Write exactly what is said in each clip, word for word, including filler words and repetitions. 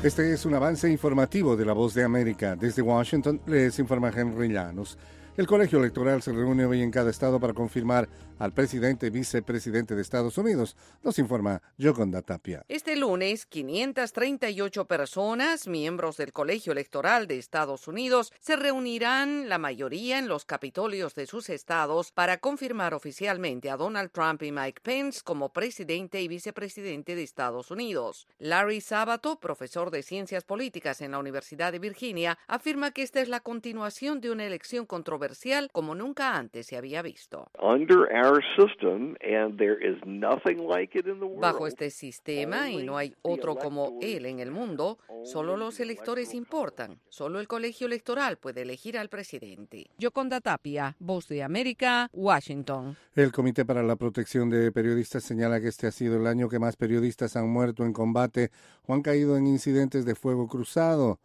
Este es un avance informativo de La Voz de América. Desde Washington les informa Henry Llanos. El colegio electoral se reúne hoy en cada estado para confirmar al presidente y vicepresidente de Estados Unidos. Nos informa Yoconda Tapia. Este lunes, quinientas treinta y ocho personas, miembros del colegio electoral de Estados Unidos, se reunirán, la mayoría en los capitolios de sus estados, para confirmar oficialmente a Donald Trump y Mike Pence como presidente y vicepresidente de Estados Unidos. Larry Sabato, profesor de ciencias políticas en la Universidad de Virginia, afirma que esta es la continuación de una elección controversial como nunca antes se había visto. Bajo este sistema, y no hay otro como él en el mundo, solo los electores importan. Solo el colegio electoral puede elegir al presidente. Yoconda Tapia, Voz de América, Washington. El Comité para la Protección de Periodistas señala que este ha sido el año que más periodistas han muerto en combate o han caído en incidentes de fuego cruzado.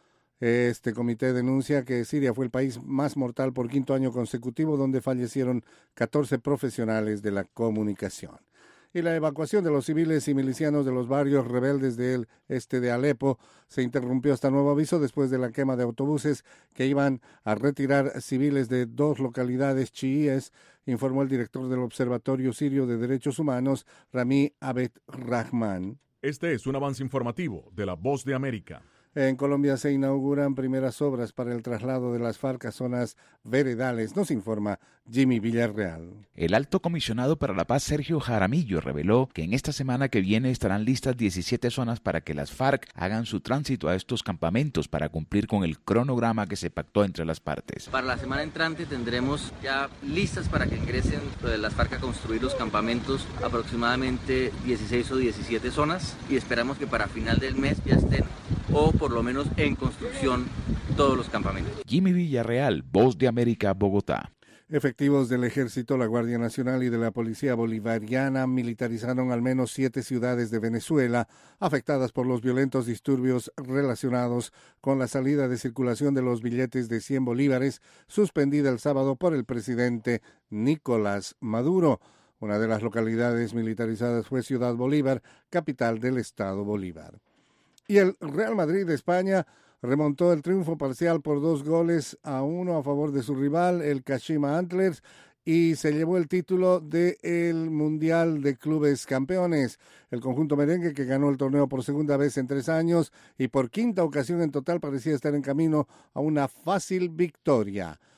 Este comité denuncia que Siria fue el país más mortal por quinto año consecutivo, donde fallecieron catorce profesionales de la comunicación. Y la evacuación de los civiles y milicianos de los barrios rebeldes del este de Alepo se interrumpió hasta nuevo aviso después de la quema de autobuses que iban a retirar civiles de dos localidades chiíes, informó el director del Observatorio Sirio de Derechos Humanos, Rami Abed Rahman. Este es un avance informativo de La Voz de América. En Colombia se inauguran primeras obras para el traslado de las FARC a zonas veredales, nos informa Jimmy Villarreal. El alto comisionado para la paz, Sergio Jaramillo, reveló que en esta semana que viene estarán listas diecisiete zonas para que las FARC hagan su tránsito a estos campamentos para cumplir con el cronograma que se pactó entre las partes. Para la semana entrante tendremos ya listas para que ingresen las FARC a construir los campamentos, aproximadamente dieciséis o diecisiete zonas, y esperamos que para final del mes ya estén, o por lo menos en construcción, todos los campamentos. Jimmy Villarreal, Voz de América, Bogotá. Efectivos del Ejército, la Guardia Nacional y de la Policía Bolivariana militarizaron al menos siete ciudades de Venezuela afectadas por los violentos disturbios relacionados con la salida de circulación de los billetes de cien bolívares suspendida el sábado por el presidente Nicolás Maduro. Una de las localidades militarizadas fue Ciudad Bolívar, capital del estado Bolívar. Y el Real Madrid de España remontó el triunfo parcial por dos goles a uno a favor de su rival, el Kashima Antlers, y se llevó el título del Mundial de Clubes Campeones. El conjunto merengue, que ganó el torneo por segunda vez en tres años y por quinta ocasión en total, parecía estar en camino a una fácil victoria.